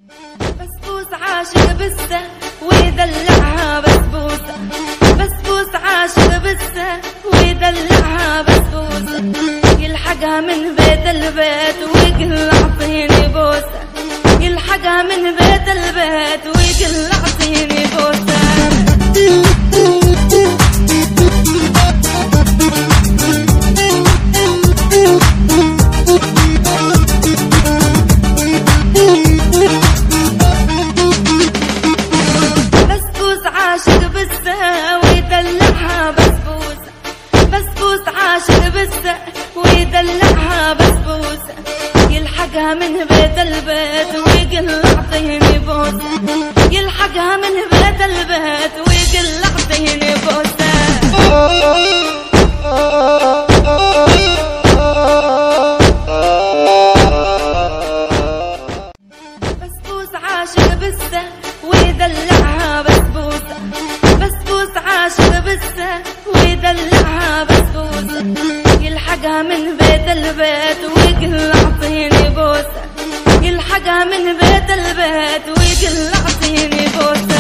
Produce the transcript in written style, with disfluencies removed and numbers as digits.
بسبوس عاشق بسه ويدلعها بسبوسة، بسبوس عاشق بسه ويدلعها بسبوسة، يلحقها من بيت البيت ويقول اعطيني بوسة، يلحقها من بيت البيت ويقول اعطيني بوسة. عاشق بسه ويدلعها بسبوسة، بسبوس عاشق بسه ويدلعها بسبوسة، يلحقها من بيت البيت ويقول اعطيني بوسة، يلحقها من بيت البيت ويقول اعطيني بوسة. بسبوس عاشق بسه ويدلعها بسبوسة، بسبوس عاشق بسه ويدلعها بسبوسة، يلحقها من بيت البيت ويقول اعطيني بوسة، يلحقها من بيت البيت ويقول اعطيني بوسة.